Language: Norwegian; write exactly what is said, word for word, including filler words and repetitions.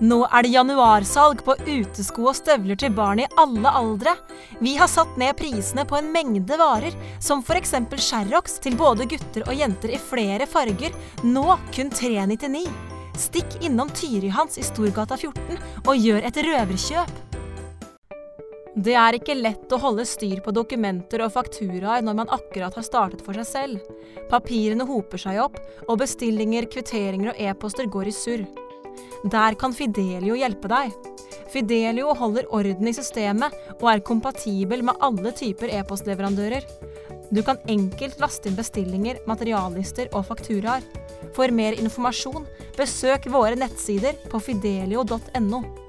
Nå er det januarsalg på utesko og støvler til barn i alle aldre. Vi har satt ned prisene på en mengde varer, som for eksempel Sherrox til både gutter og jenter i flere farger, nå kun tre nittini. Stikk innom Tyri-Hans i Storgata fjorten og gjør et røverkjøp. Det er ikke lett å holde styr på dokumenter og fakturaer når man akkurat har startet for seg selv. Papirene hoper seg opp, og bestillinger, kvitteringer og e-poster går i surr. Der kan Fidelio hjelpe deg. Fidelio holder orden i systemet og er kompatibel med alle typer e-postleverandører. Du kan enkelt laste inn bestillinger, materiallister og fakturaer. For mer informasjon, besøk våre nettsider på fidelio punktum no.